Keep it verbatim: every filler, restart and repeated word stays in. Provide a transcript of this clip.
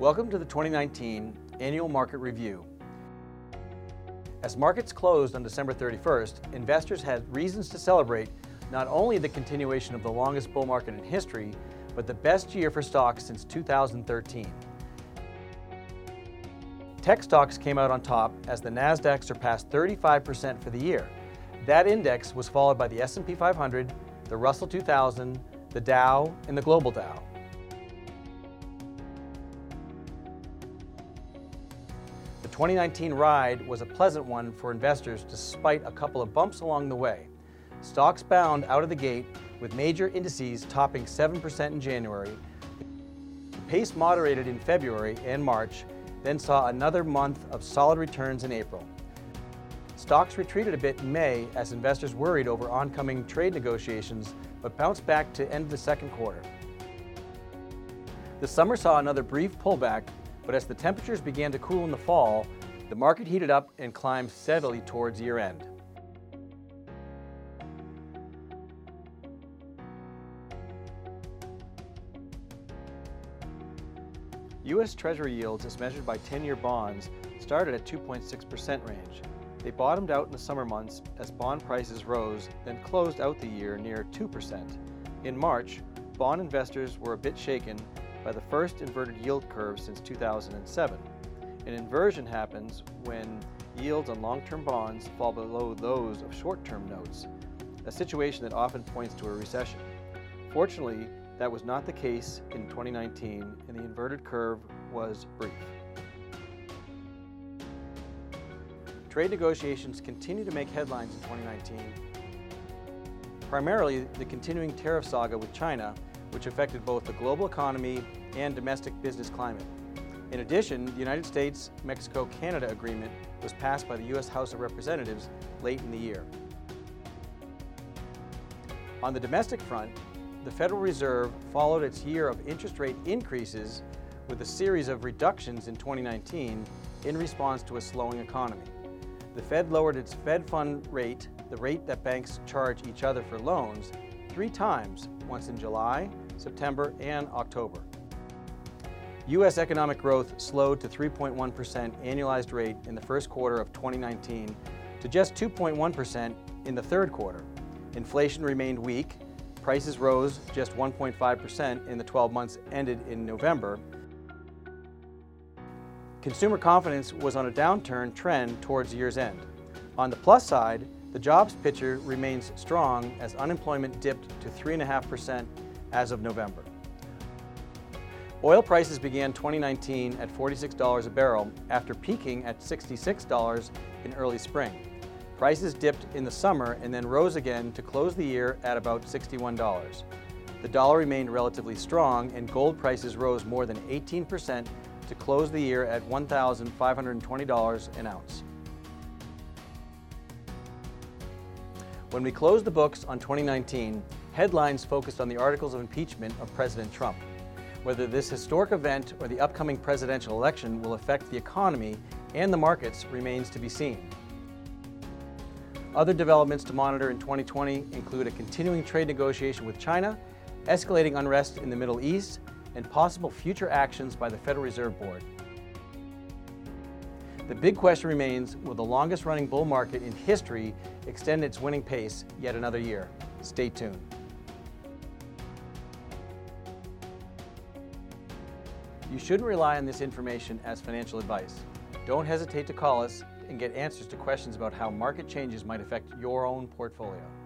Welcome to the twenty nineteen Annual Market Review. As markets closed on December thirty-first, investors had reasons to celebrate not only the continuation of the longest bull market in history, but the best year for stocks since two thousand thirteen. Tech stocks came out on top as the NASDAQ surpassed thirty-five percent for the year. That index was followed by the S and P five hundred, the Russell two thousand, the Dow, and the Global Dow. The twenty nineteen ride was a pleasant one for investors despite a couple of bumps along the way. Stocks bound out of the gate with major indices topping seven percent in January. The pace moderated in February and March, then saw another month of solid returns in April. Stocks retreated a bit in May as investors worried over oncoming trade negotiations, but bounced back to end the second quarter. The summer saw another brief pullback, but as the temperatures began to cool in the fall, the market heated up and climbed steadily towards year-end. U S Treasury yields, as measured by ten-year bonds, started at two point six percent range. They bottomed out in the summer months as bond prices rose, then closed out the year near two percent. In March, bond investors were a bit shaken by the first inverted yield curve since two thousand seven. An inversion happens when yields on long-term bonds fall below those of short-term notes, a situation that often points to a recession. Fortunately, that was not the case in twenty nineteen, and the inverted curve was brief. Trade negotiations continue to make headlines in twenty nineteen. Primarily, the continuing tariff saga with China, which affected both the global economy and domestic business climate. In addition, the United States-Mexico-Canada agreement was passed by the U S House of Representatives late in the year. On the domestic front, the Federal Reserve followed its year of interest rate increases with a series of reductions in twenty nineteen in response to a slowing economy. The Fed lowered its Fed fund rate, the rate that banks charge each other for loans, three times, once in July, September, and October. U S economic growth slowed to three point one percent annualized rate in the first quarter of twenty nineteen to just two point one percent in the third quarter. Inflation remained weak. Prices rose just one point five percent in the twelve months ended in November. Consumer confidence was on a downturn trend towards year's end. On the plus side, the jobs picture remains strong as unemployment dipped to three point five percent as of November. Oil prices began twenty nineteen at forty-six dollars a barrel after peaking at sixty-six dollars in early spring. Prices dipped in the summer and then rose again to close the year at about sixty-one dollars. The dollar remained relatively strong and gold prices rose more than eighteen percent to close the year at one thousand five hundred twenty dollars an ounce. When we closed the books on twenty nineteen, headlines focused on the articles of impeachment of President Trump. Whether this historic event or the upcoming presidential election will affect the economy and the markets remains to be seen. Other developments to monitor in twenty twenty include a continuing trade negotiation with China, escalating unrest in the Middle East, and possible future actions by the Federal Reserve Board. The big question remains, will the longest-running bull market in history extend its winning pace yet another year? Stay tuned. You shouldn't rely on this information as financial advice. Don't hesitate to call us and get answers to questions about how market changes might affect your own portfolio.